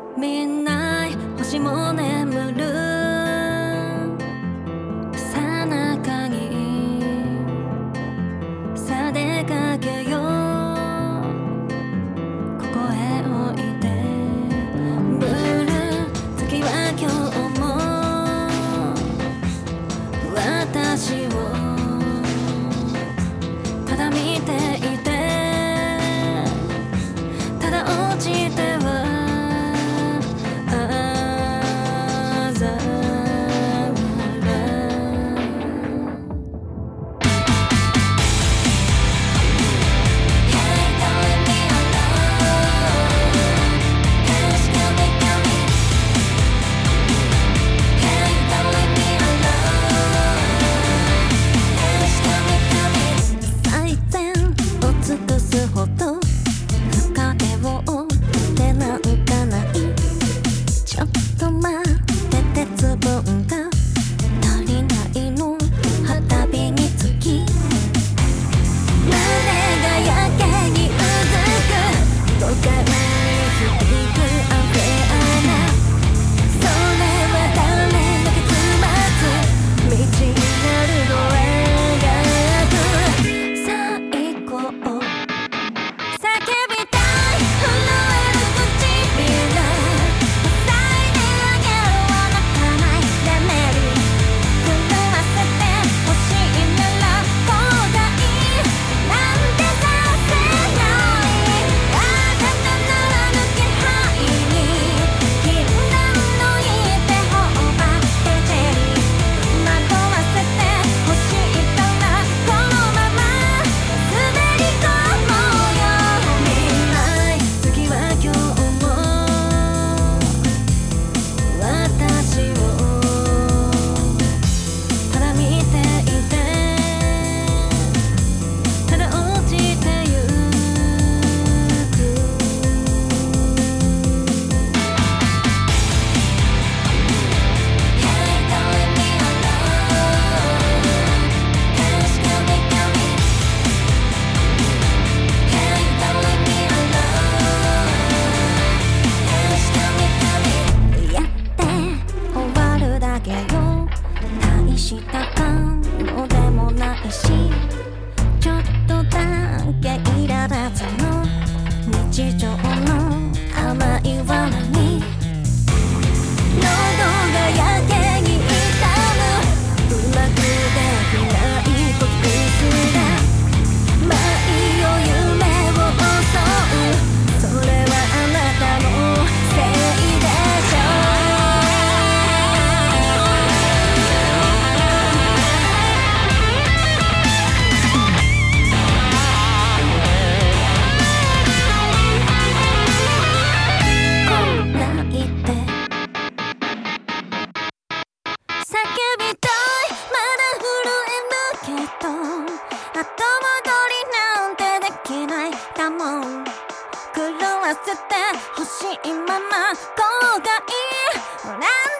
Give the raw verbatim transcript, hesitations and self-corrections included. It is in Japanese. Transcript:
みんな星も眠るさなかにさあ出かけようここへおいでブルー月は今日も私をただ見ていてただ落ちては日常の甘い罠に喉がやけに痛むうまくできないことすら毎夜夢を襲うそれはあなたのせいでしょう狂わせて欲しいまま後悔なん